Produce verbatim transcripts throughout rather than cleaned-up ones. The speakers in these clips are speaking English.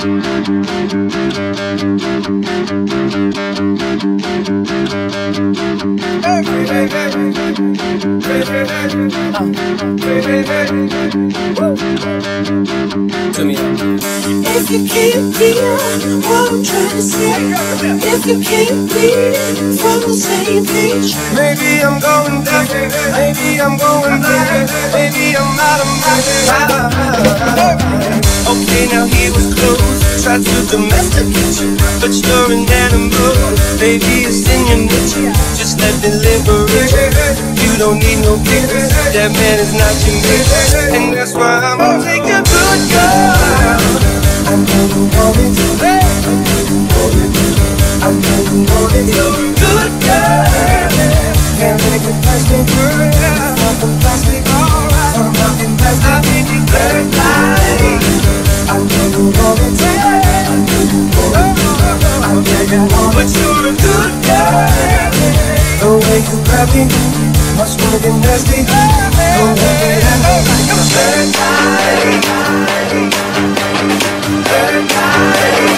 If you can't feel what I'm trying to say, if you can't be from the same page, maybe I'm going down, maybe I'm going down, maybe I'm out of my mind. Okay, now he was close, tried to domesticate you, but you're an animal, baby, it's in your nature. Just let me liberate you. You don't need no papers, that man is not your mate, and that's why I'm gonna take a good girl. I know you want it, I know you want it, I know you want it. You're a good girl, can't make it plastic, something plastic, something plastic. I make it very light. I know you want it, I know you want it, I know you want it. But you're a good girl. The way you grab me, must wanna get nasty. The way you have me, like I'm very light. Very light.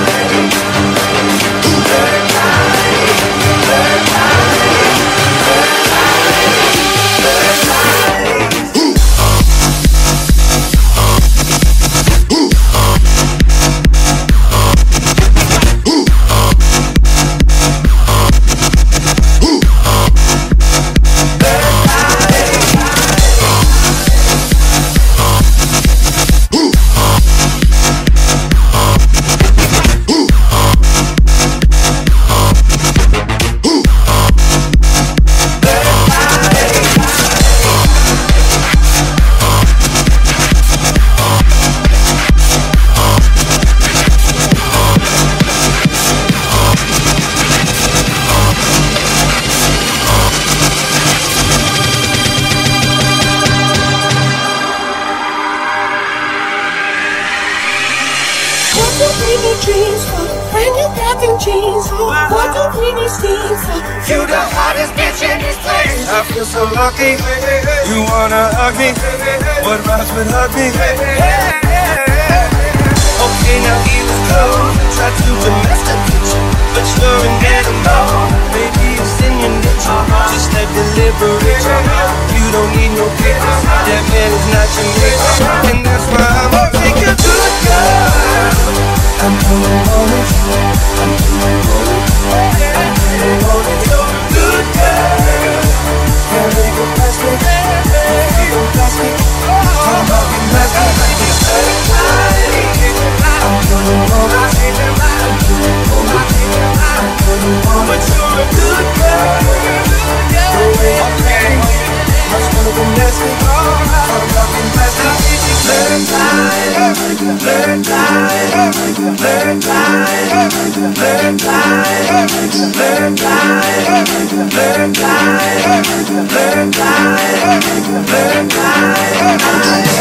Very light. Very light. Very light. You the hottest bitch in this place. I feel so lucky. You wanna hug me? What rhymes with hug me? Okay, now he was close, tried to domesticate you, but you're an animal, baby, it's in your nature. Just let me liberate you. You don't need no papers, that man is not your mate, and that's why I'm gonna take a good girl. I'm gonna want it, I'm gonna want it, I'm gonna want it. You're a good girl. Can't make it plastic, you plastic, I'm talking plastic, like it's very light. I'm gonna want it, I'm gonna want it, I'm gonna want it. But you're a good girl. The way you play, must wanna be nasty, I'm talking plastic. Let it fly, let it fly, let it fly, let it fly, let it fly, let it fly, let it fly, let it fly.